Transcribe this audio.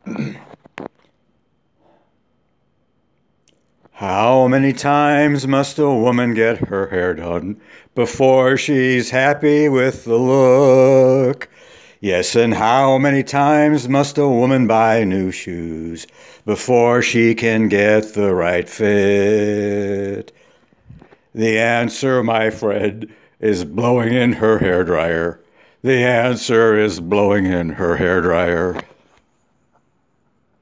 How many times must a woman get her hair done before she's happy with the look? Yes, and how many times must a woman buy new shoes before she can get the right fit? The answer, my friend, is blowing in her hairdryer. The answer is blowing in her hairdryer.